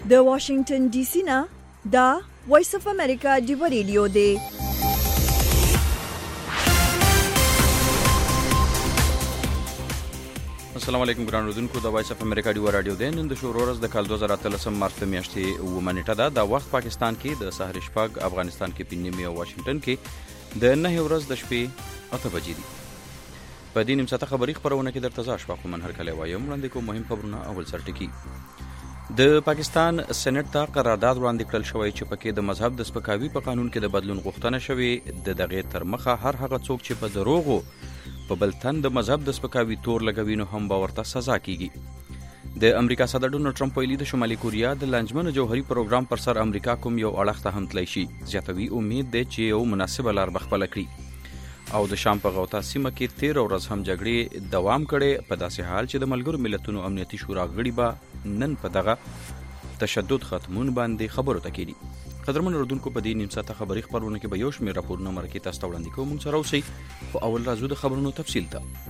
د واشنگټن ډي سي نه دا وایس اف امریکا دی ریډیو دی. السلام علیکم ګران اوردونکو، د وایس اف امریکا دی رادیو دی. نن د شورو ورځ د کال 2013 مارچ میاشتې و منټه ده. د وخت پاکستان کې د سحر شپږ، افغانستان کې پنځمه او واشنگټن کې د 9 ورځ د شپې 8 بجې دي. په دې نیم ساعته خبري خبرونه کې درته ځا شپه کوم هر کله وایم وړاندې کوم مهم خبرونه. اول سرټکی د پاکستان سېنات ته قرارداد وړاندې کړل شوی چې پکې د مذهب د سپکاوي په قانون کې د بدلون غوښتنه شوې. د دغه تر مخه هر هغه څوک چې په دروغو په بل تن د مذهب د سپکاوي تور لګوي نو هم به ورته سزا کیږي. د امریکا صدر ډونالډ ټرمپ ویلي د شمالي کوریا د لانجمن جوهري پروګرام پر سر امریکا کوم یو اړخ ته هم تللی شي. زیاتوي امید دی چې یو مناسبه لار به خپله کړي. او د شام په غوطه سیمه کې 13 ورځ هم جګړې دوام کړي، په داسې حال چې د ملګرو ملتونو امنیتي شورا غړي به نن په دغه تشدد ختمون باندې خبرو ته کېږي. قدرمن اوردونکو، په دې نیم ساعته خبري خبرونه کې به یو شمېر راپورونه مرکې تاسو ته وړاندې کوو. موږ سره اوسئ. خو اول راځو د خبرونو تفصیل ته.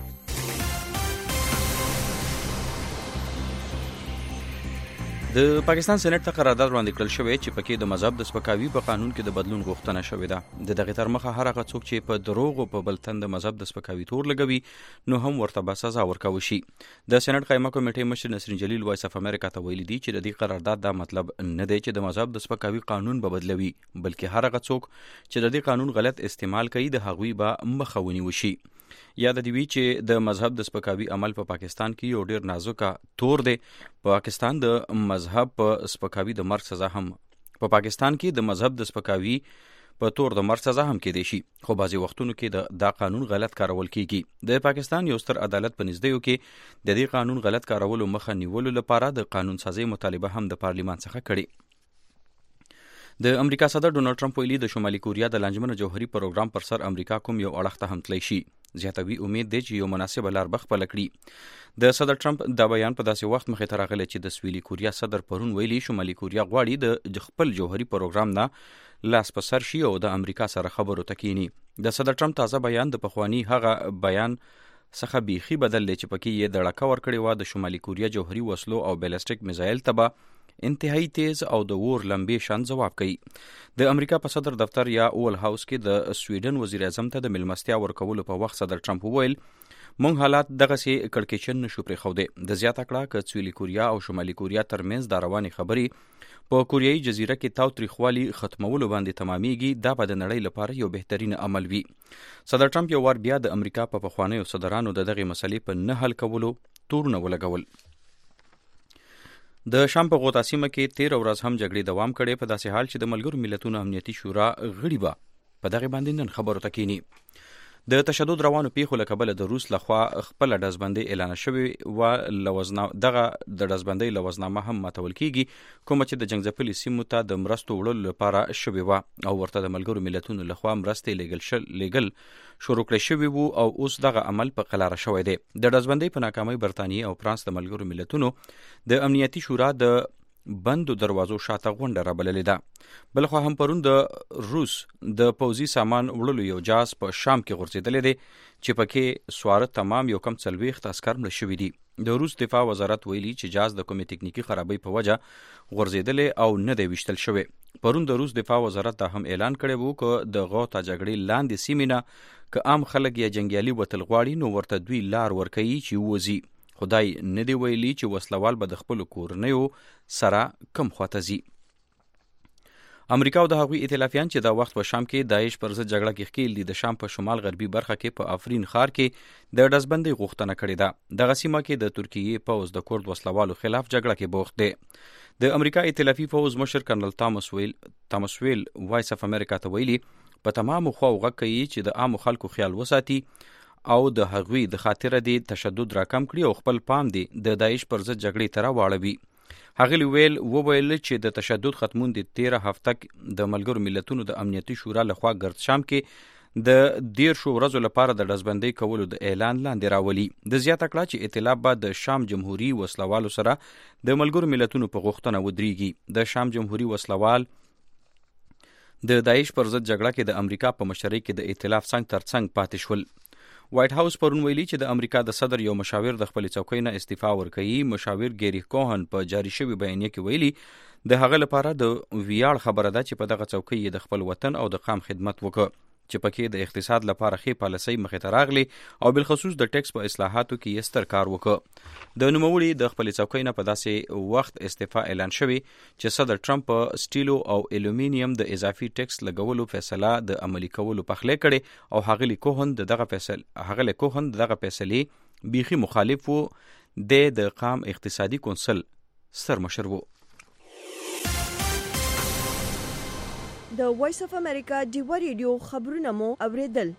د پاکستان سېنات ته قرارداد وړاندې کړل شوی چې پکې د مذهب د سپکاوي په قانون کې د بدلون غوښتنه شوې ده. د دغه تر مخه هر هغه څوک چې په دروغ او په بل تن د مذهب د سپکاوي تور لګوي نو هم ورته به سزا ورکول شي. د سېنات قایمه کمیټې مشر نسرین جلیل وایس اف امریکا ته ویلي دي چې د دې قرارداد دا مطلب نه دی چې د مذهب د سپکاوي قانون به بدلوي، بلکې هر هغه څوک چې د دې قانون غلط استعمال کوي د هغوی به مخه ونیول شي. یاد دی چې د مذهب د سپکاوي عمل په پاکستان کې یو ډیر نازکه تور دی. پاکستان د مذهب په سپکاوي د مرګ سزا هم په پاکستان کې د مذهب د سپکاوي په تور د مرګ سزا هم کېدی شي، خو بعضی وختونو کې دا قانون غلط کارول کیږي. د پاکستان یو ستر عدالت په نږدې کې د دې قانون غلط کارولو مخه نیولو لپاره د قانون سازي مطالبه هم د پارلیمان څخه کړې. د امریکا صدر ډونالډ ټرمپ ویلي د شمالي کوریا د لانجمن جوهري پروګرام پر سر امریکا کوم یو اړخ ته هم تللی شي. زیاتوي امید دی چې یو مناسبه لار به خپله کړي. د صدر ټرمپ دا بیان په داسې وخت مخې ته راغلی چې د سویلي کوریا صدر پرون ویلي شمالي کوریا غواړي د خپل جوهري پروګرام نه لاس په سر شي او د امریکا سره خبرو ته کینی. د صدر ټرمپ تازه بیان د پخوانی هغه بیان څخه بیخي بدل دی چې پکې یې د ړکه ورکړې وه. د شمالي کوریا جوهري وسلو او بیلسټیک میزایل ته به انتهایی تیز او د اور لمبې شان جواب کوي. د امریکا په صدر دفتر یا اول هاوس کې د سویډن وزیر اعظم ته د ملمستیا ورکولو په وخت صدر ټرمپ وویل مونږ حالات دغسې کړکېچن نشو پرېښودی. د زیاته کړه که سویلي کوریا او شمالي کوریا ترمنځ دا روانې خبرې په کوریایي جزیره کې تاوتریخوالي ختمولو باندې تمامیږي، دا به د نړۍ لپاره یو بهترین عمل وي. صدر ټرمپ یو وار بیا د امریکا په پخوانیو صدرانو د دغې مسلې په نه حل کولو تورونه ولګول. د شام په غوطه سیمه کې 13 ورځ هم جګړې دوام کړي، په داسې حال چې د ملګرو ملتونو امنیتي شورا غړي به په دغه باندې نن خبرو ته کینی. د تشدد روانو پیښو له کبله د روس لخوا خپل ډزبندۍ اعلان شوې و. دغه د ډزبندۍ لوزنامه هم ماتول کیږي کومه چې د جنګ ځپلي سیمو ته د مرستو وړلو لپاره شوې وه او ورته د ملګرو ملتونو لخوا مرستې لیږل شروع کړی شوي وو او اوس دغه عمل په قلاره شوی دی. د ډزبندۍ په ناکامۍ برطانیې او فرانس د ملګرو ملتونو د امنیتي شورا د بندو دروازو شاته غونډه رابللې ده. بلخوا هم پرون د روس د پوځي سامان وړلو یو جاز په شام کې غورځېدلی دی چې پکې سواره تمام یو کم 40 عسکر مړه شوي دي. د روس دفاع وزارت ویلي چې جاز د کومې تکنیکی خرابۍ په وجه غورځېدلی او نه دی ویشتل شوی. پرون د روس دفاع وزارت دا هم اعلان کړی وو که د غوطه جګړې لاندې سیمې نه که عام خلک یا جنګیالي وتل غواړي نو ورته دوی لار ورکوي چې ووځي. خدای نه دی ویلي چې وسلوال به د خپلو کورنیو سره کم خواته ځي. امریکا او د هغوی ائتلافیان چې دا وخت په شام کې داعش پر ضد جګړه کې ښکیل دي د شام په شمال غربي برخه کې په افرین ښار کې د ډزبندۍ غوښتنه کړې ده. دغه سیمه کې د ترکیې پوځ د کورد وسلوالو خلاف جګړه کې بوخت دی. د امریکا ائتلافي پوځ مشر کرنل تامس ویل وایس اف امریکا ته ویلي په تمامو خواو غږ کوي چې د عامو خلکو خیال وساتي او د هغوی د خاطره دی تشدد راکم کړي او خپل پام دی د داعش پر ضد جګړې ته راواړوي. هغه وویل چې د تشدد ختمون د 13 هفته د ملګرو ملتونو د امنیتي شورا لخوا ګرد شام کې د 13 ورځو لپاره د ډزبندۍ کولو د اعلان لاندې راولي. د زیاته کړه چې ائتلاف به د شام جمهوریت وسلوالو سره د ملګرو ملتونو په غوښتنه ودرېږي. د شام جمهوریت وسلوال د داعش پر ضد جګړه کې د امریکا په مشرۍ کې د ائتلاف څنګ تر څنګ پاتې شول. وایټ هاوس پرون ویلي چې د امریکا د صدر یو مشاور د خپل څوکۍ نه استعفا ورکړي. مشاور ګيري کوهن په جاری شوی بیانیه کې ویلي د هغه لپاره د ویاړ خبره ده چې په دغه څوکۍ د خپل وطن او د قام خدمت وکړي چې پکې د اقتصاد لپاره ښې پالیسۍ مخې ته راغلي او بالخصوص د ټیکس په اصلاحاتو کې یې ستر کار وکړ. د نوموړي د خپل څوکۍ نه په داسې وخت استعفا اعلان شوی چې صدر ټرمپ په سټیلو او الومینیم د اضافي ټیکس لګولو فیصله د عملي کولو پخلی کړي او هغه کوهن دغه فیصلې بیخي مخالف وو. د قام اقتصادي کونسل سر مشر وو. د وایس اف امریکا ډیوا ریډیو خبرونه مو اوریدل.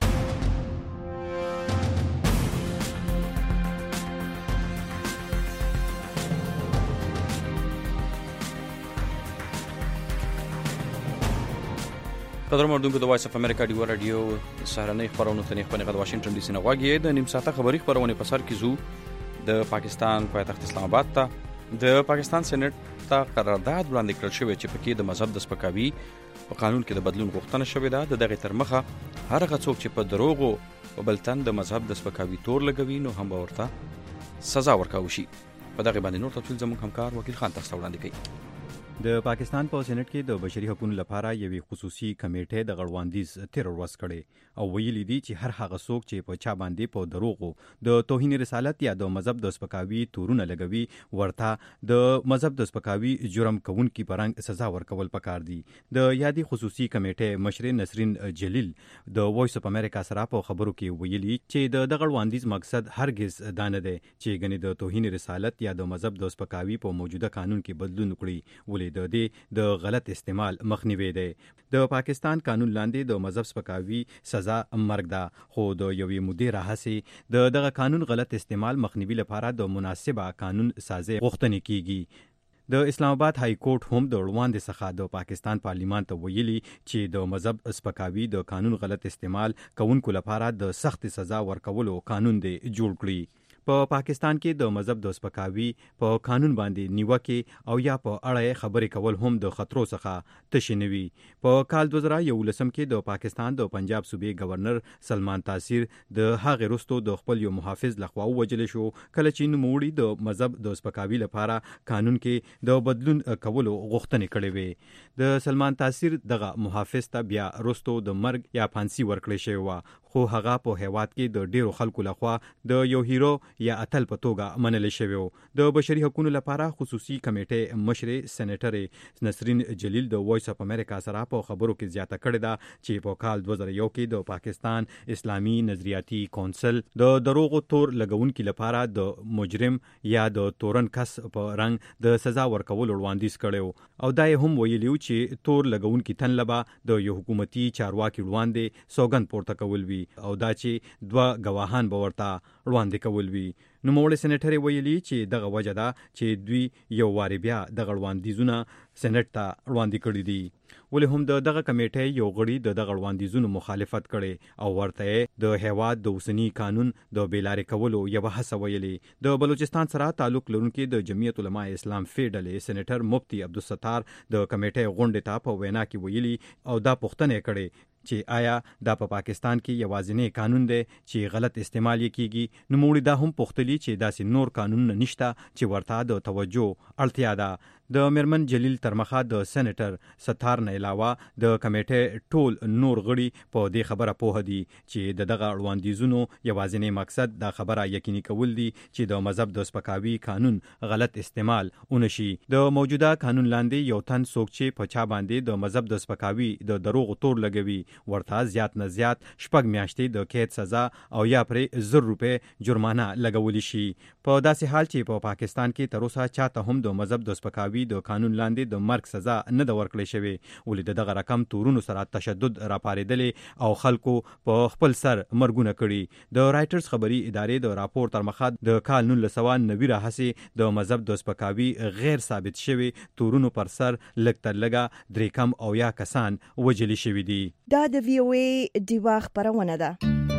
قدر مردونکو د وایس اف امریکا ډیوا رادیو سهارنۍ خبرونه ته خپل غږ واشنگټن ډي سي نه غواړي. د نیم ساعته خبري خبرونه په سر کې زو د پاکستان پایتخت اسلام آباد ته د پاکستان سېنات ته قرارداد وړاندې کړل شوی چې پکې د مذهب د سپکاوي په قانون کې د بدلون غوښتنه شوې ده. دغه تر مخه هر هغه څوک چې په دروغو په بلتن د مذهب د سپکاوي تور لګوي نو هم ورته سزا ورکول شي. په دغه باندې نور تفصیل زموږ همکار وکیل خان تاسو وړاندې کوي. د پاکستان په سېنات کې د بشري حقوقو لپاره یوې خصوصي کمیټې د غړوندیز تیر ورځ کړي او ویلي دي چې هر هغه څوک چې په چا باندې په دروغو د توهین رسالت یا د مذهب د سپکاوي تورونه لګوي ورته د مذهب د سپکاوي جرم کوونکي پرنګ سزا ورکول پکار دي. د یادې خصوصي کمیټې مشر نسرین جلیل د وایس اف امریکا سره په خبرو کې ویلي چې د غړوندیز مقصد هرگز دا نه دی چې ګنې د توهین رسالت یا د مذهب د سپکاوي په موجوده قانون کې بدلون وکړي د دې د غلط استعمال مخنیوي دی. د پاکستان قانون لاندې د مذهب سپکاوي سزا مرګ ده خو د یوې مودې راهیسې دغه قانون غلط استعمال مخنیوي لپاره د مناسبه قانون سازي غوښتنه کیږي. د اسلام آباد های کورټ هم د وړاندې څخه د پاکستان پارلیمان ته ویلي چې د مذهب سپکاوي د قانون غلط استعمال کوونکو لپاره د سخت سزا ورکولو قانون دی جوړ کړی. په پاکستان کې د مذهب د سپکاوي په قانون باندې نیوکه او یا په اړه خبرې کول هم د خطرو څخه تشې نه وي. په کال 2011 کې د پاکستان د پنجاب صوبې گورنر سلمان تاثیر د هغه وروسته د خپل یو محافظ لخوا وجل شو کله چې نوموړي د مذهب د سپکاوي لپاره قانون کې د بدلون کولو غوښتنه کړې وي. د سلمان تاثیر دغه محافظ ته بیا وروسته د مرګ یا پانسي ورکړل شوی و خو هغه په هیواد کې د ډیرو خلکو لخوا د یو هیرو یا اتل په توګه منل شوی و. د بشري حقوقو لپاره خصوصي کمیټې مشر سېنیټر نسرین جلیل د وایس اف امریکا سره په خبرو کې زیاته کړې ده چې په کال 2001 کې د پاکستان اسلامي نظریاتي کونسل د دروغ تور لګونکو لپاره د مجرم یا د تورن کس په رنګ د سزا ورکول وړاندیز کړو او دا هم ویلیو چې تور لګونکو تن لبا د یو حکومتي چارواکي وړاندې سوګند پورته کول وی او دا چې دوه گواهان به ورته وړاندې کول وی. نو موږ سېنیټر ویلي چې دغه وجه ده چې دوی یو واری بیا د غړوندیزونه سېنات ته وړاندې کړی دي. ولې هم دغه کمیټې یو غړي د غړوندیزونو مخالفت کړي او ورته د هیواد د اوسنی قانون د بیلارې کولو یو هڅه ویلي. د بلوچستان سره تعلق لرونکي د جمعیت علماء اسلام فیډل سېنیټر مفتی عبدالستار د کمیټې غونډې ته په وینا کې ویلي او دا پوښتنه کړي چې آیا دا په پاکستان کې یوازینی قانون دی چې غلط استعمال کیږي. نو موږ دا هم پوښتلی چې داسې نور قانون نشته چې ورته د توجه اړتیا ده. د میرمن جلیل ترمخه د سېنیټر ستار نه علاوه د کمیټې ټول نور غړي په دې خبره پوه دي چې دغه وړاندیزونو یوازینی مقصد دا خبره یقیني کول دي چې د مذهب د سپکاوي قانون غلط استعمال ونشي. د موجوده قانون لاندې یو تن څوک چې په چا باندې د مذهب د سپکاوي د دروغ تور لګوي ورته زیات نه زیات 6 میاشتې د قید سزا او یا پرې 1000 روپے جرمانه لګول شي. په داسې حال چې په پاکستان کې تر اوسه چاته هم د مذهب د سپکاوي د قانون لاندې د مرګ سزا نه د ورکړې شوی ولې دغه رقم تورونو سره تشدد راپارېدلې او خلکو په خپل سر مرګونه کړي. د رائټرز خبري ادارې د راپور تر مخه د کال 1990 راهسې د مذهب د سپکاوي غیر ثابت شوی تورونو پر سر لږ تر لږه 3 کم او یا کسان وجلی شوی دي. دا د وی او ای ډیوا خبرونه ده.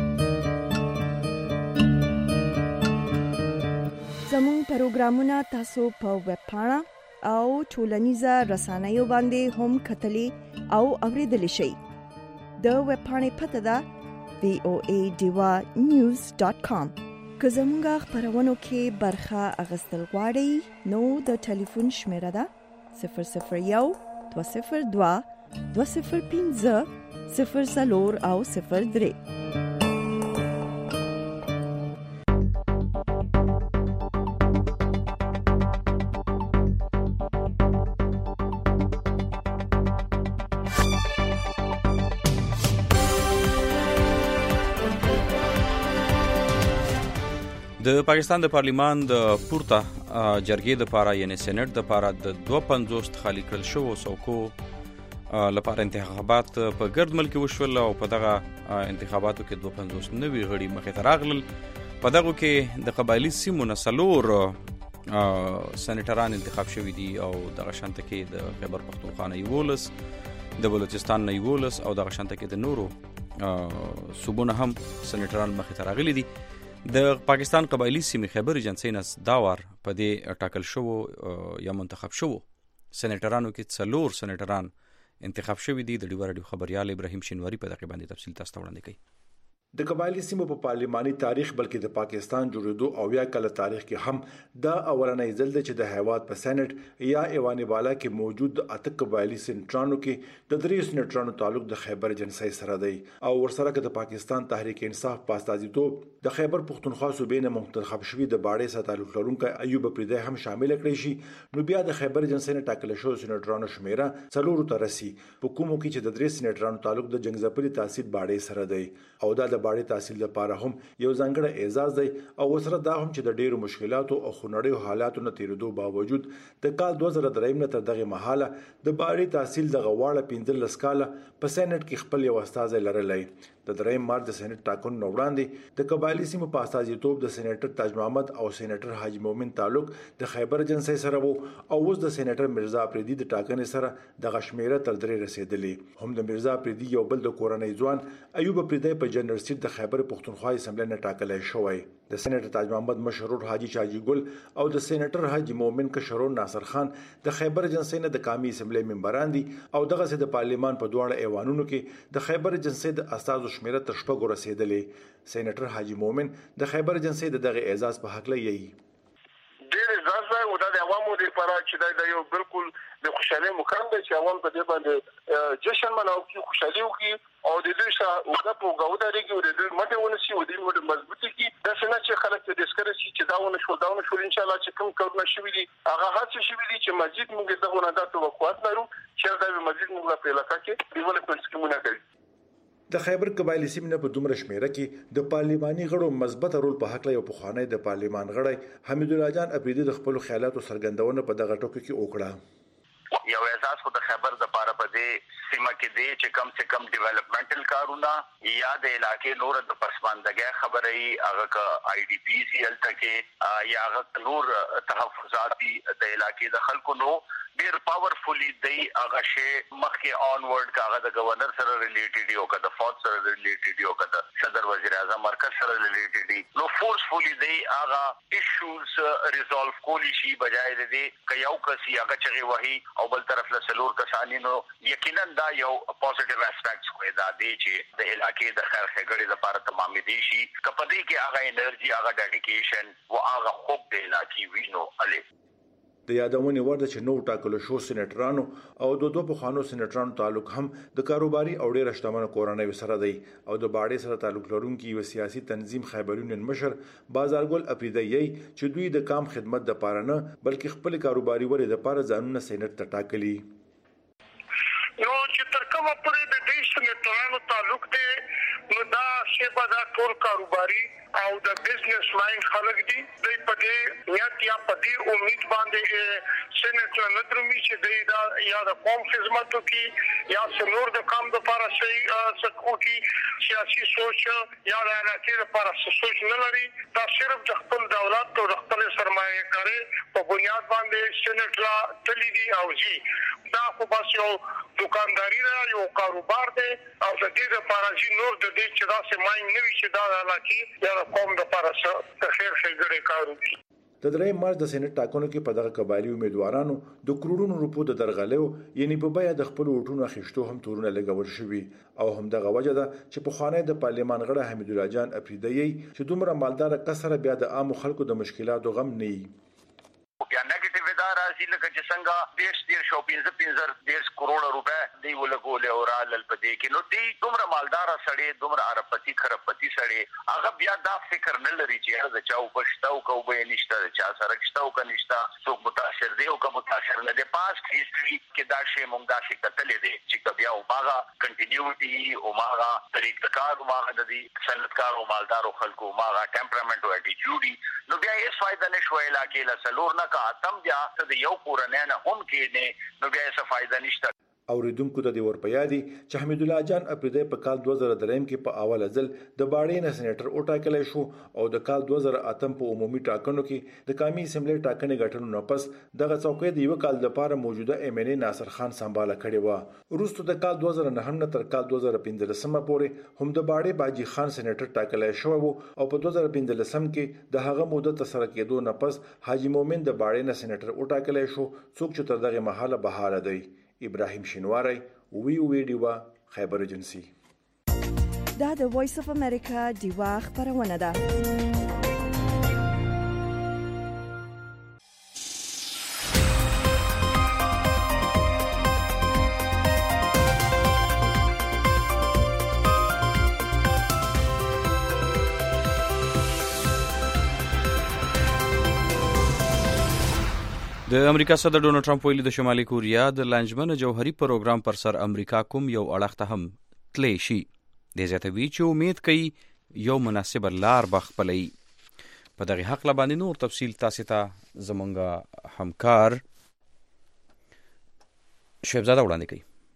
زموږ پروګرامونه تاسو په ویب پاڼه او ټولنیزه رسنیو باندې هم کتلی او اوریدلی شئ. د ویب پاڼې پته ده voadewanews.com. که زمونږ خبرونو کې برخه اغستل غواړئ نو د ټلیفون شمیره ده 001 202 205 00 او 03. د پاکستان د پارلیمان د پورته جرګې د پاره یعنی سېنات د پاره د 250 خالی کړل شو څوکو لپاره انتخابات په ګرد ملک وشول او په دغه انتخاباتو کې 250 نوي غړي مخې ته راغلل. په دغه کې د قبایلی سیمو نسلور سېنیټران انتخاب شوي دي او دغه شانته کې د خیبر پختونخوا نه 11 د بلوچستان نه 11 او دغه شانته کې د نورو صوبونو هم سېنیټران مخې ته راغلي دي. د پاکستان قبایلی سیمې خیبر ایجنسینس داور په دې ټاکل شو یا منتخب شو سېنیټرانو کې 4 سېنیټران انتخاب شوي دي. د ډیوار خبريال ابراهیم شینواری په دغه باندې تفصیل تاسو ته وړاندې کوي. د قبایلی سیمو په پارلماني تاریخ بلکې د پاکستان جوړېدو او یا کله تاریخ کې هم دا اولنۍ ځل ده چې د هیواد په سېنات یا ایوان بالا کې موجود اته قبایلی سېنټرانو کې د 3 سېنټرانو تعلق د خیبر ایجنسی سره دی او ورسره کې د پاکستان تحریک انصاف په استازیتوب د خیبر پختونخوا صوبې نه منتخب شوی د باړې سره تعلق لرونکي ایوب پردې هم شامل کړي شي. نو بیا د خیبر ایجنسی نه ټاکل شو سېنټرانو شمیره 4 ته رسی په کومو کې چې د 3 سېنټرانو تعلق د جنگزپلي تحصیل باړې سره دی او دا د باړې تحصیل لپاره هم یو ځانګړی اعزاز دی او وسره دا هم چې د ډیرو مشکلاتو او خونړیو حالاتو نه تیریدو باوجود د کال 2003 نه تر دغه مهاله د باړې تحصیل د غواړه 15 کاله په سېنات کې خپل یو استازی لرلی. د 3 مارچ د سېنات ټاکنو وړاندې د قبایلی سیمو په استازیتوب د سېنیټر تاج محمد او سېنیټر حاجی مومن تعلق د خیبر ایجنسی سره وو او اوس د سېنیټر مرزا افریدي د ټاکنې سره د غشمیره تر 3 رسیدلی. هم د مرزا افریدي یو بل د کورنۍ ځوان ایوب افریدي په جنرال سټ د خیبر پختونخوا اسمبلی نه ټاکل شوی. د سېنیټر تاج محمد مشرور حاجی چاجی ګل او د سېنیټر حاجی مومن کشرون ناصر خان د خیبر ایجنسی نه د قومي اسمبلی ممبران دي او دغه سه د پارلیمان په دواړه ایوانونو کې د خیبر ایجنسی د استازو شمیره تر 6 رسیدلې. سېنیټر حاجی مومن د خیبر ایجنسی دغه اعزاز په حق لې ډېر اعزاز او د عوامو لپاره چې دا یو بالکل د خوشاله مقام دی چې عوام په دې باندې جشن مناو کی خوشالي وکي او د دې سره وګړه په غوډاري کې د دې مده ونسي او د دې مضبوطی کې د څنګه چې خلک د ډیسکري چې داونه شو ان شاء الله چې کوم کارونه شوي دي هغه هڅه شوي دي چې مسجد موږ دغه نه د توقعات لرو چې دا مسجد موږ په علاقې کې ډیولپمنټ سکیمونه کوي. د خیبر قبایلی سیمې په دومره شمیره کې د پارلیماني غړو مثبت رول په حق له یو پخوانی د پارلیمان غړی حمید الله جان افریدي د خپل خیالاتو څرګندونه په دغه ټکو کې وکړه. یو احساس خو د خیبر د پاره په دې سیمه کې دی چې کم سے کم ډیولپمنټل کارونه یا د علاقې نور د پسماندګۍ خبرې هغه ک آی ډی پی سی ال تکي یا هغه نور تحفظات د علاقې د خلکو نو ډیر پاورفولي دی هغه شی مخکې اونورډ کاغه د گورنر سره ریلیټډ یو کده فوت سره ریلیټډ یو کده صدر وزیر اعظم مرکز سره ریلیټډ دی نو فورسفولي دی هغه ایشوز ریزولف کولی شي بجای دی ک یو کسي هغه چغي وਹੀ او بل طرف له سلور کسانی نو یقینا دا یو پوزټیو اسپیکټس کوي دا دی چې د علاقې د خیر خګړې لپاره تمامې دي شي کپدې کې هغه انرژي هغه ډیډیکیشن او هغه خوب د علاقې وینو علي. د یادونه ورده چې نو ټاکل شو سېنیټرانو او دوه پخوانو سېنیټرانو تعلق هم د کاروباري او ډېر شتمن کورنۍ سره دی او د باړې سره تعلق لرونکي یو سیاسي تنظیم خیبر یونین مشر بازارګل افریدي چې دوی د کام خدمت د پاره نه بلکې خپل کاروباري ورې د پاره ځانونه سېنیټ ته ټاکلي. نو چې تر کومه پورې د دې سېنیټرانو تعلق دی نو دا شیبه دا ټول کاروباري او د بزنس لاین خلک دي د پدې یا پدې امید باندې سېنیټ نه درومي چې دا یا د قوم خدماتو کې یا څنور د کام د لپاره شي سکو کې سیاسي سوچ یا د علاقې لپاره سوچ نه لري دا صرف د خپل دولت او د خپل سرمایه کاري په بنیاد باندې سېنیټ لا تللی دي او جی دا خو بس یو دکانداري را یو کاروبار دی او د دې لپاره چې نور د دې چې دا سمای نه وي چې دا علاقې یا قوم د لپاره څه خیر ښېګړې کار وکړي. د د 3 مارچ د سېنات ټاکنو کې په دغه قبایلی امیدوارانو د کروڑونو روپو د درغلیو یعنی په بیا د خپل وټونو اخیشتو هم تورونه لګول شوي او هم دغه وجه ده چې په خانه د پارلمان غړي حمید الله جان افریدی چې دومره مالدار کسره بیا د عام خلکو د مشکلاتو غم نه بیا نیگیټیو دا راځي لکه چې څنګه 15 کروڑ روپے دی ولګول او رال پدې کې نو دی دومره مالدار سړی دومره عربپتی خرابپتی سړی هغه بیا دا فکر نه لري چې دا چاو بشتاو کو به نشته چا سره کشتاو کا نشته څوک متاثر دی او کوم متاثر نه دی پاست هیستوري کې دا شی مونږ دا شي کتلې دي چې بیا او ماغه کنټینیوټي او ماغه طریقه کار او ماغه د صنعتکار او مالدار خلکو ماغه ټمپرامنت او اټیټیوډ نو بیا هیڅ فائدہ نشوي لاکه لا سلور نه کا تم بیا د یو پورنه نه هم کې نه نو بیا څه فائدہ نشته اوریدونکو ته د ورپیادي چې حمید الله جان افریدی په کال 2003 کې په اوله ځل د باړې نه سېنیټر وټاکل شو او د کال 2008 په عمومي ټاکنو کې د قومي اسمبلی ټاکنې غټلو نه پس دغه څوکۍ د یو کال لپاره موجوده ایم ان ای ناصر خان سمباله کړې و وروسته د کال 2009 تر کال 2015 پورې هم د باړې باجی خان سېنیټر ټاکل شو او په 2015 کې د هغه موده تر سره کېدو نه پس حاجی مومن د باړې نه سېنیټر وټاکل شو څوک چې تر دغه مهاله بهاله دی ابراهیم شینواری وی ډیوا خیبر ایجنسی دا د وایس اف امریکا دیوا خبرونه ده د امریکا صدر ډونالد ټرمپ ویلي د شمالي کوریا د لانجمن جوهري پروګرام پر سر امریکا کوم یو اړخ ته هم تلی شي د زیاتوي چې امید کوي یو مناسب لار بخپلي په دغه حق باندې نور تفصیل تاسو ته زمونږ همکار شهبزاده وړاندې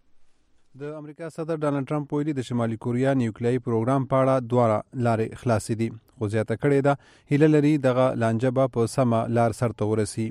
کوي د امریکا صدر ډونالد ټرمپ ویلي د شمالي کوریا نیوکلیایي پروګرام په اړه دوه لارې خلاصې دي خو زیاته کړې ده هیله لري دغه لانجه په سمه لار سرته ورسي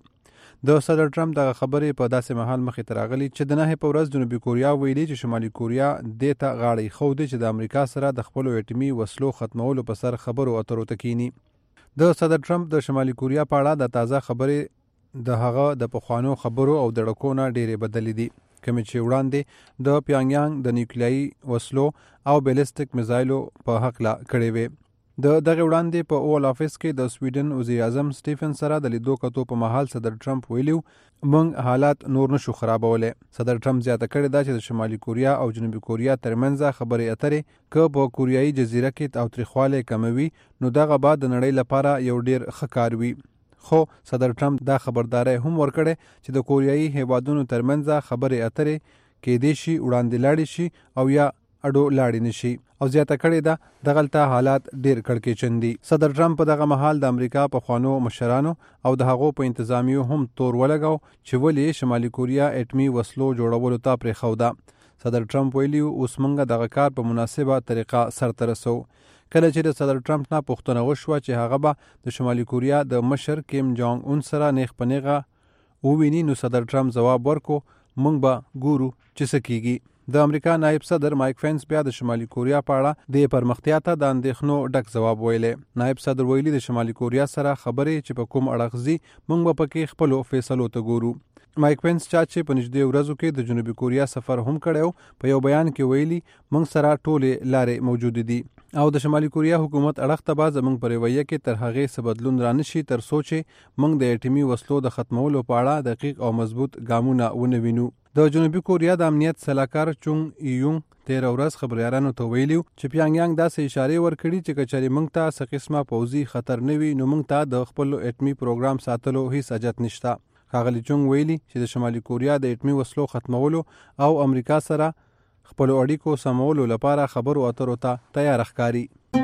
د صدر ټرمپ دغه خبرې په داسې مهال مخې ته راغلي چې د 9 په ورځ جنوبي کوریا ویلي چې شمالي کوریا دې ته غاړه ایښودې چې د امریکا سره د خپلو اټومي وسلو ختمولو په سر خبرو اترو ته کینی د صدر ټرمپ د شمالي کوریا په اړه د تازه خبرې د هغه د پخوانو خبرو او د ډکونه ډېرې بدلې دي کوم چې وړاندې د پیانګیانګ د نیوکلیایي وسلو او بیلستیک میزایلو په حق لا کړې وي دغه وړاندې په اول افیس کې د سویډن وزیر اعظم سټیفن سره د لیدو کتو په محل صدر ټرمپ ویلو موږ حالات نور نشو خرابولای صدر ټرمپ زیاته کړې ده چې د شمالي کوریا او جنوبي کوریا ترمنځ خبرې اترې که په کوریایي جزیره کې تاوتریخواله کموي نو دغه بعد د نړۍ لپاره یو ډیر ښه کار وي خو صدر ټرمپ دا خبرداري هم ورکړه چې د کوریایي هیوادونو ترمنځ خبرې اترې کې دي شي وړاندې لاړې شي او یا اډو لاړې نشي او زیاته کړې ده دغلته حالات ډیر کړکېچن دي صدر ټرمپ په دغه محل د امریکا په خوانو مشرانو او د هغو په انتظامیو هم تور ولګاو چې ولې شمالي کوریا اټمي وسلو جوړولو ته پرېښوده صدر ټرمپ ویلي اوس موږ دغه کار په مناسبه طریقه سرته رسو کله چې د صدر ټرمپ نه پوښتنه وشوه چې هغه به د شمالي کوریا د مشر کیم جونګ اون سره نیغ په نیغه وویني نو صدر ټرمپ ځواب ورکو موږ به ګورو چې څه کیږي د امریکا نائب صدر مایک فینس بیا د شمالي کوریا په اړه د پرمختیا ته د اندېښنو ډک ځواب ویلې نائب صدر ویلي د شمالي کوریا سره خبرې چې په کوم اړخ ځي موږ به پکې خپلو فیصلو ته ګورو مایک فینس چې په نږدې ورځو کې د جنوبي کوریا سفر هم کړو په یو بیان کې ویلي موږ سره ټولې لارې موجود دي او د شمالي کوریا حکومت اړخ ته به زموږ په رویه کې تر هغې څه بدلون رانشي تر څو چې موږ د اټمي وسلو د ختمولو په اړه دقیق او مضبوط ګامونه ونه وینو د جنوبي کوریا د امنیت سلاکار چونګ ایونګ 13 ورځ خبريالانو ته ویلي چې پیانګیانګ داسې اشاره ورکړي چې کچاري موږ ته څه قسمه پوځي خطر نه وي نو موږ ته د خپل اټمي پروګرام ساتلو هیڅ اجازه نشته ښاغلي چونګ ویلي چې د شمالي کوریا د اټمي وسلو ختمولو او امریکا سره خپل اړیکو سمولو لپاره خبرو اترو ته تیار ښکاري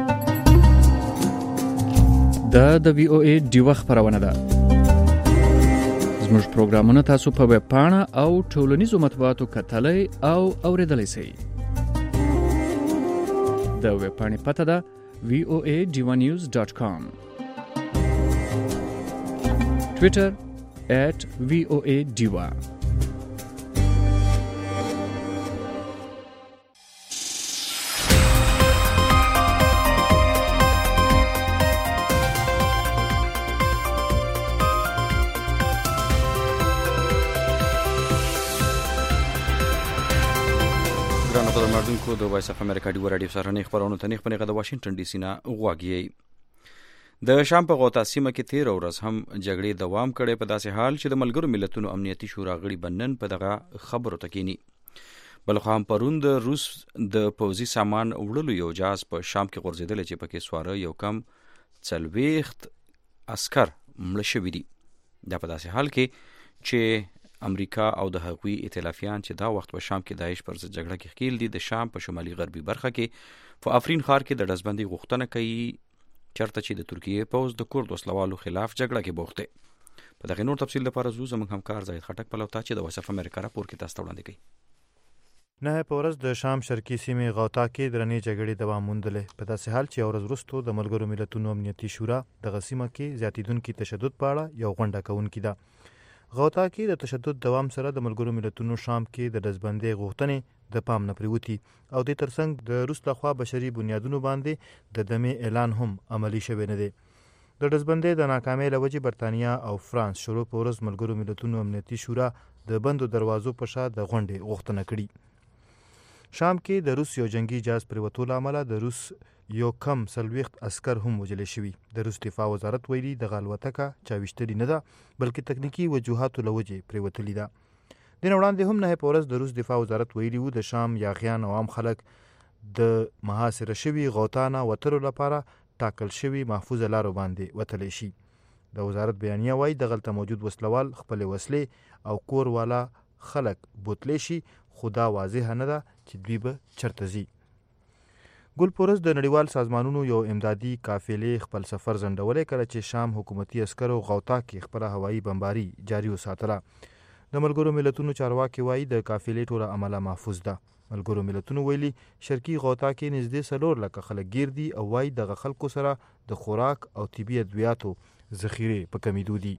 د وی او ای ډیوه خبرونه ده زموږ پروګرامونه تاسو په ویب پاڼه او ټولنیزو مطبوعاتو کتلای او اوریدلای شئ د ویب پاڼې پته ده voanews.com Twitter @voadiva ګرانو قدرمنونکو د وایس اف امریکا دی ورادیو سره نه خبرونه ته نه خبرونه د واشنگټن ډي سي نه غواګي د شام په غوطه سیمه کې 13 ورځ هم جګړې دوام کړي په داسې حال چې د ملګرو ملتونو امنیتي شورا غړي بنن په دغه خبرو تکینی بلخو هم پرون د روس د پوزي سامان وړلو یو جاز په شام کې غورځیدل چې پکې سواره یو کم 40 عسكر مړ شوي دي دا په داسې حال کې چې امریکا او د هغوی ائتلافیان چې دا وخت په شام کې داعش پر ضد جګړه کې ښکیل دي د شام په شمالي غربي برخه کې په افرین ښار کې د ډزبندۍ غوښتنه کوي چرته چې د ترکیې پوز د کورد وسلوالو خلاف جګړه کې بوخته په دغه نور تفصیل لپاره زموږ همکار زاهد خټک په لوتا چې د وایس اف امریکا راپور کې تاسو ته وړاندې کوي نه په ورځ د شام شرقي سیمې غوطا کې درنې جګړې دوام موندلې په داسې حال چې ورځ وروسته د ملګرو ملتونو امنیتي شورا د سیمه کې زیاتیدونکو تشدد په اړه یو غونډه کوونکې ده غوطا کې د تشدد دوام سره د ملګرو ملتونو شام کې د ډزبندۍ غوښتنې د پام نه پریوتی او د ترڅنګ د روس لخوا بشري بنیادونو باندې د دمې اعلان هم عملی شوی نه دی د ډزبندۍ د ناکامۍ له وجې برتانیا او فرانس شروع په ورځ ملګرو ملتونو امنیتي شورا د بندو دروازو په شا د غونډې غوښتنه کړې شام کې د روس یو جنگي جهاز پریوتو له امله د روس یو کم 40 عسكر هم وژل شوي د روس دفاع وزارت ویلي د غالوتکه چاويشتري نه ده بلکې تکنیکی وجوهاتو لوجې پریوتلي ده د وړاندې هم نه په ورځ د روس دفاع وزارت ویلي وو د شام یاغیان او عام خلک د محاصره شوي غوطانه وترو لپاره ټاکل شوي محفوظ لارو باندې وتلی شي د وزارت بیانیه وایي د غلطه موجود وسلوال خپل وسلې او کور والا خلک بوتلی شي خو دا واضح نه ده چې دوی به چرته ځي ګل پورز د نړیوال سازمانونو یو امدادي قافلې خپل سفر ځنډولې کله چې شام حکومتي عسکرو غوطا کې خپل هوایي بمباري جاري وساتله د ملګرو ملتونو چارواکي وایي د قافلې ټوله عمله محفوظ ده ملګرو ملتونو ویلي شرقي غوطا کې نږدې 4 لکه خلک گیر دي او وایي د خلکو سره د خوراک او طبي ادویاتو ذخیره په کمیدو دي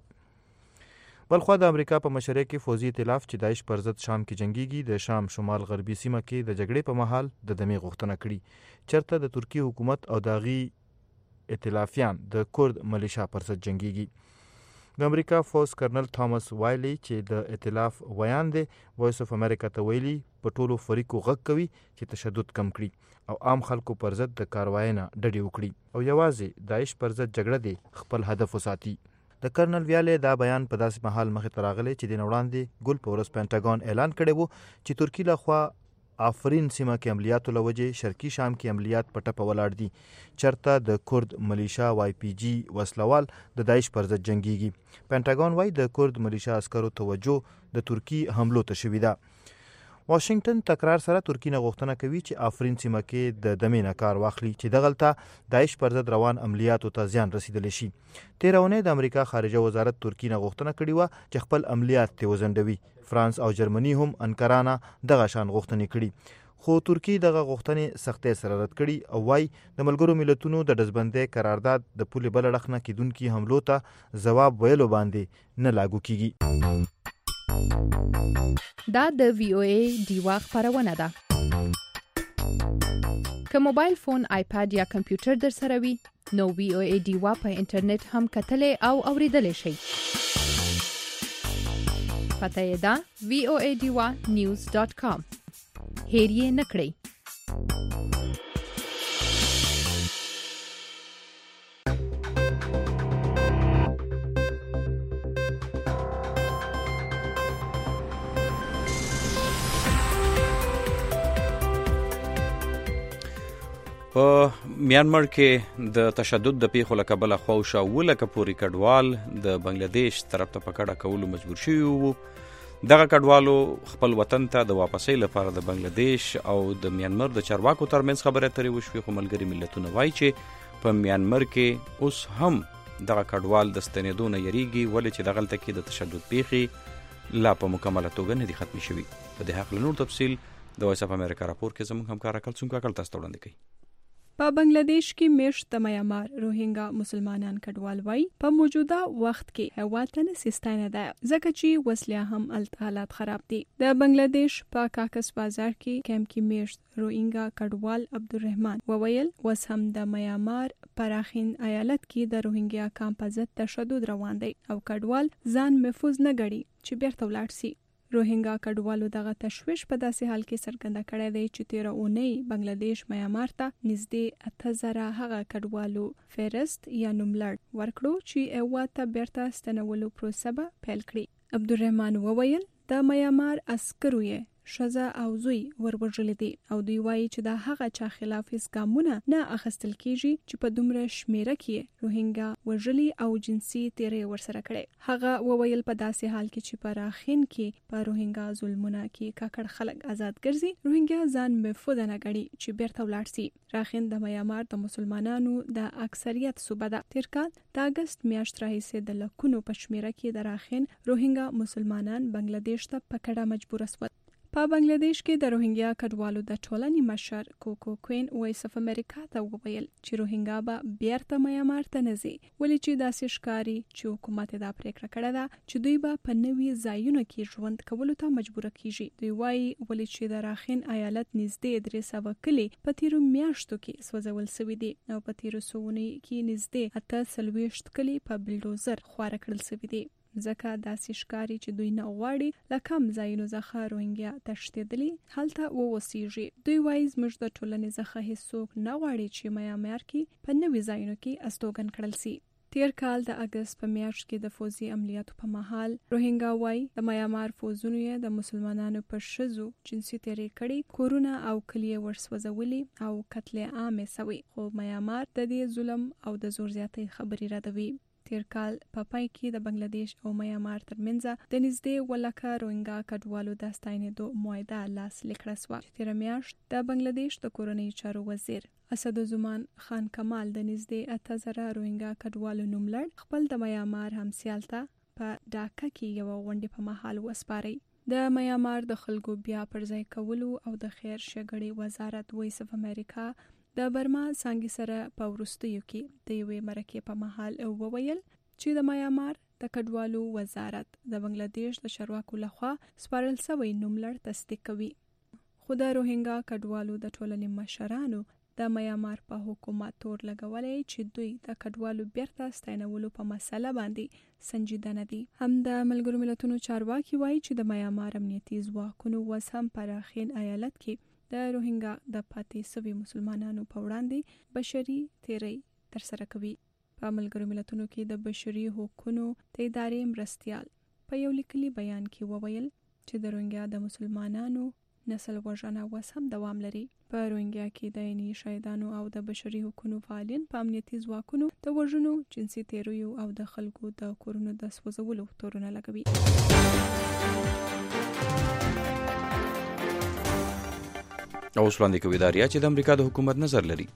بلخو د امریکا په مشرۍ کې فوزي ائتلاف چې داعش پر ضد شام کې جنگيږي د شام شمال غربي سیمه کې د جګړې په محل د دمې غوښتنه کړې چرته د ترکی حکومت او داغي ائتلافیان د کورد ملیشا پر ضد جنگيږي د امریکا فوز کرنل تامس وایلی چې د ائتلاف ویان دی وایس اف امریکا ته ویلي په ټولو فریقو غږ کوي چې تشدد کم کړي او عام خلکو پر ضد د کاروایي نه ډډې وکړي او یوازې داعش پر ضد جګړه دی خپل هدف وساتي د کرنل ویاله دا بیان په داسې محل مخې ته راغلی چې د وړاندې ګل په ورځ پینټاګون اعلان کړی وو چې ترکی لخوا آفرین سیمه کې عملیاتو له وجې شرقي شام کې عملیات په ټپه ولاړ دي چرته د کورد ملیشا وای پی جی وسلوال د داعش پر ضد جنگيږي پینټاګون وایي د کورد ملیشا عسکرو توجه د ترکی حملو ته شوې ده واشنگټن تکرار سره ترکی نه غوښتنه کوي چې آفرین سیمه کې د دمې نه کار واخلي چې دغلته داعش پر ضد روان عملیاتو ته زیان رسیدلی شي 13 اونۍ د امریکا خارجه وزارت ترکی نه غوښتنه کړې وه چې خپل عملیات ته وزندوي فرانس او جرمني هم انکارانه دغه شان غوښتنې کړي خو ترکی دغه غوښتنې سختۍ سره رد کړي او وايي د ملګرو ملتونو د ډزبندۍ قرارداد د پولې بل اړخ نه کیدونکي حملو ته ځواب ویلو باندې نه لاګو کیږي دا د وی او ای دیوا خبرونه ده که موبایل فون آیپاد یا کمپیوټر در سره وي نو وی او ای دیوا په انټرنیټ هم کتلې او اوریدلې شئ پته یې ده voadiwa.news.com هیر یې نکړئ په میانمار کې د تشدد د پیښو له کبله خواوشا ولکه پورې کډوال د بنگلاديش طرف ته پکړه کولو مجبور شوي وو دغه کډوالو خپل وطن ته د واپسۍ لپاره د بنگلاديش او د میانمار د چارواکو ترمنځ خبرې اترې وشوې خو ملګري ملتونه وایي چې په میانمار کې اوس هم دغه کډوال د ستنېدو نه یریږي ولې چې دغلته کې د تشدد پیښې لا په مکمله توګه نه دي ختمې شوي په دې حق نور تفصیل د وایس اف امریکا راپور کې زموږ همکار کلثوم کاکړ تاسو ته وړاندې کوي په بنگلاديش کې میشت د میامار روهینګا مسلمانان کډوال وای په موجوده وخت کې هیواد ته نسستانه ده ځکه چې وسله هم حالات خراب دي د بنگلاديش په کاکس بازار کې کم کې میشت روهینګا کډوال عبدالرحمن وویل وس هم د میامار پراخین ایالت کې د روهینګا کمپ ضد تشدد روان دی او کډوال ځان محفوظ نه ګڼي چې بیرته ولاړ شي روهینګا کډوالو دغه تشویش په داسې حال کې څرګنده کړی دی چې 13 اونۍ بنگلاديش میامار ته نږدې 8000 هغه کډوالو فهرست یا نوملړ ورکړو چې هیواد ته بیرته ستنولو پروسه به پیل کړي. عبدالرحمن وویل د میامار عسکرو یې ښځه او زوی وروژلي دي او دوی وایي چې دا هغه چا خلاف هیڅ ګامونه نه اخیستل کیږي چې په دومره شمیره کې روهینګا وژلي او جنسي تیرې ورسره کړي. هغه وویل په داسې حال کې چې په راخین کې په روهینګا ظلمونه کې کاکړ خلک آزاد ګرځي، روهینګا ځان محفوظ نه ګڼي چې بیرته ولاړ شي. راخین د میامار د مسلمانانو د اکثریت صوبه ده. تیر کال د اگست میاشت راهیسې د لکونو په شمیره کې د راخین روهینګا مسلمانان بنگلاديش ته په کډه مجبور شول. په بنگلاديش کې د روهینګیا کډوالو د ټولنې مشر کوکو کوین وایس اف امریکا ته وویل چې روهینګا به بیرته میامار ته نه ځي، ولې چې داسې ښکاري چې حکومت دا پریکړه کړې ده چې دوی به په نوي ځایونو کې ژوند کولو ته مجبور کیږي. دوی وایي ولې چې د راخین ایالت نږدې 300 کلي په تیرو میاشتو کې سوځول شوي دي او په تیرو سوونی کې نږدې 48 کلي په بلډوزر خوار کړل شوي دي. ځکه داسې ښکاري چې دوی نه غواړي له کم ځایونو څخه روهینګیا تښتېدلي هلته ووسیږي. دوی وایي زموږ د ټولنې څخه هیڅوک نه غواړي چې میامار کې په نوي ځایونو کې استوګن کړل شي. تیر کال د اگست په میاشت کې د فوزي عملیاتو په مهال روهینګا وایي د میامار فوزونو یې د مسلمانانو په ښځو جنسي تیرې کړي، کورونه او کلي ورسوځولي او قتل عام یې شوی، خو میامار د دې ظلم او د زور زیاتۍ خبرې ردوي. تیر کال په پای کې د بنگلاديش او میامار ترمنځ د نږدې ولکه روهینګا کډوالو د ستاینېدو معاهده لاسلیک کړه شوه. تیر میاشت د بنگلاديش د کورنۍ چارو وزیر اسدالزمان خان کمال د نږدې 8000 روهینګا کډوالو نوملړ خپل د میامار همسایل ته په ډاکا کې یو غونډې په مهال وسپاري. د میامار د خلکو بیا پرځای کولو او د خیر ښېګړې وزارت وایس اف امریکا د برما څانګې سره په وروستیو کې د یوې مرکې په مهال وویل چې د میامار د کډوالو وزارت د بنگلاديش د چارواکو لخوا سپارل شوی نوملړ تصدیق کوي. خو د روهینګا کډوالو د ټولنې مشرانو د میامار په حکومت تور لګولی چې دوی د کډوالو بیرته ستاینولو په مسله باندې سنجیده نه دي. هم د ملګرو ملتونو چارواکي وایي چې د میامار امنیتي ځواکونو اوس هم په راخین ایالت کې د روهینګا د پاتې شوي مسلمانانو په وړاندې بشري تیرۍ ترسره کوي. په ملګرو ملتونو کې د بشري حقوقو د ادارې مرستیال په یو لیکلي بیان کې وویل چې د روهینګا د مسلمانانو نسل وژنه اوس هم دوام لري. په روهینګا کې د عیني شهیدانو او د بشري حقوقو فعالین په امنیتي ځواکونو د وژنو، جنسي تیریو او د خلکو د کورونو د سوځولو تورونه لګوي. او اوس وړاندې کوي دا ریا چې د امریکا د حکومت نظر لري.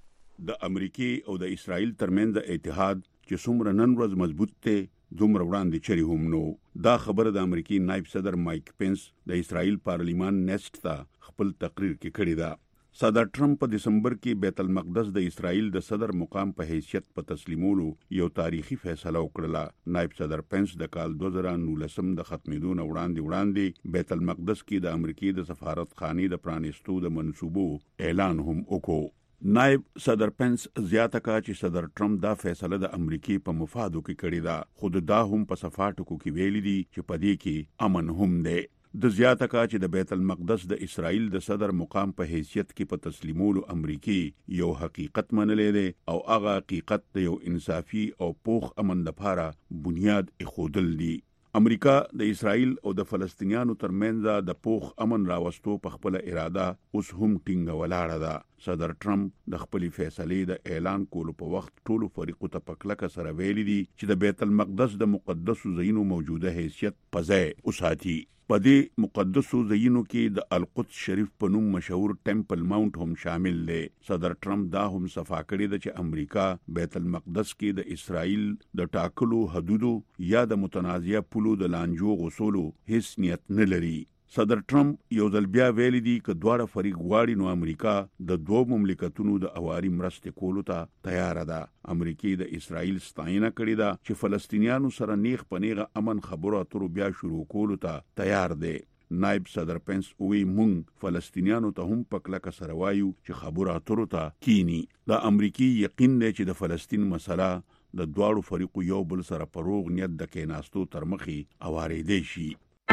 د امریکای او د اسرایل ترمنځ اتحاد چې څومره نن ورځ مضبوط دی دومره وړاندې چری هم نو. دا خبره د امریکای نائب صدر مایک پنس د اسرایل پارلیمان نیسټ ته خپل تقریر کې کړی دا. صدر ټرمپ په دسمبر کې بیت المقدس د اسرایل د صدر مقام په حیثیت په تسلیمولو یو تاریخي فیصله وکړه. نائب صدر پنس د کال 2019 د ختمېدو نه وړاندې بیت المقدس کې د امریکای د سفارت خانې د پرانیستو د منصوبو اعلان هم وکړ. نائب صدر پنس زیاته کا چې صدر ټرمپ دا فیصله د امریکای په مفادو کې کړې ده، خود دا هم په صفاتو کې ویلي دي چې پدې کې امن هم دی. د زیاته کا چې د بیت المقدس د اسرائیل د صدر مقام په حیثیت کې په تسلیمولو امریکای یو حقیقت منلې ده او هغه حقیقت د یو انصافي او پوخ امن لپاره بنیاد اخودل دي. امریکا د اسرائیل او د فلسطینیانو ترمنځ د پوخ امن راوستو په خپل اراده اوس هم ټینګه ولاړه ده. صدر ټرمپ د خپل فیصلې د اعلان کولو په وخت ټولو فریقو ته په کلکه سره ویلي دي چې د بیت المقدس د مقدسو ځایونو موجوده حیثیت په ځای وساتي. په دې مقدسو ځایونو کې د القدس شریف په نوم مشهور ټیمپل ماونټ هم شامل دی. صدر ټرمپ دا هم صفا کړی ده چې امریکا بیت المقدس کې د اسرائیل د ټاکلو حدودو یا د متنازعه پولو د لانجو غوښولو هیڅ نیت نه لري. صدر ټرمپ یو ځل بیا ویلي دي چې دواړه فریق غواړي نو امریکا د دوه مملکتونو د اواري مرستې کولو ته تیار ده. امریکای د اسرائیل ستاینه کړې ده چې فلسطینیانو سره نیغ پنیغه امن خبرو اترو بیا شروع کولو ته تیار دي. نائب صدر پنس وی مونږ فلسطینیانو ته هم په کلکه سره وایو چې خبرو اترو ته کینی. د امریکای یقین دی چې د فلسطین مسله د دواړو فریقو یو بل سره په روغ نیت د کیناستو تر مخې اوارېدې شي.